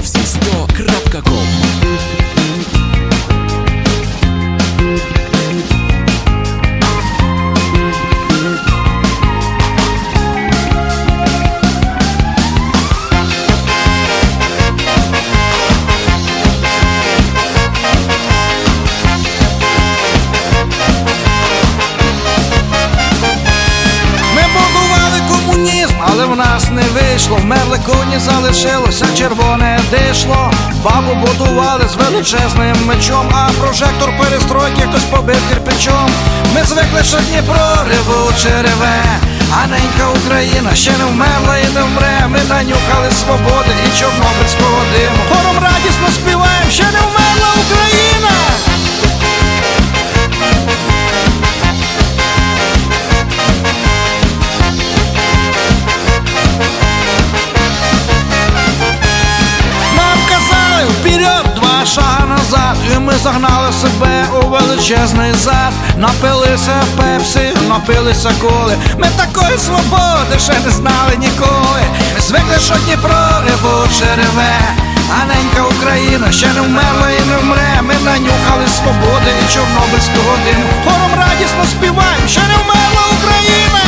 www.всі100.com. Але в нас не вийшло, вмерли коні, залишилося червоне дишло. Бабу будували з величезним мечом, а прожектор перестройки хтось побив кирпичом. Ми звикли, що Дніпро ревуче реве, а ненька Україна ще не вмерла і не вмре. Ми нанюхали свободи і чорнобильського диму. Хором радісно співаєм, ще не вмерла Україна. Вперед, два шага назад, і ми загнали себе у величезний зад. Напилися пепсі, напилися коли. Ми такої свободи ще не знали ніколи. Ми звикли, що Дніпро ревуче реве, а ненька Україна ще не вмерла і не вмре. Ми нанюхали свободи і чорнобильського диму. Хором радісно співаємо, ще не вмерла Україна.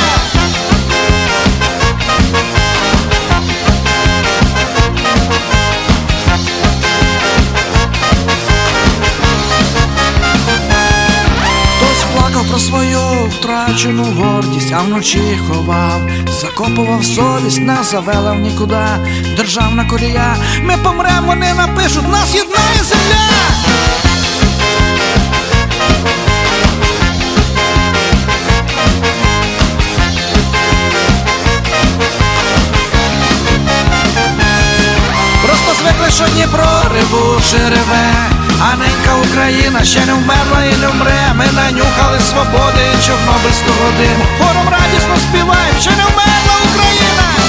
Про свою втрачену гордість, а вночі ховав, закопував совість, нас завела в нікуди державна колія. Ми помремо, вони напишуть, нас єднає земля. Просто звикли, що Дніпро ревуче реве, а ненька Україна ще не вмерла і не вмре. Ми нанюхали свободи і чорнобильського диму. Хором радісно співаємо, ще не вмерла Україна.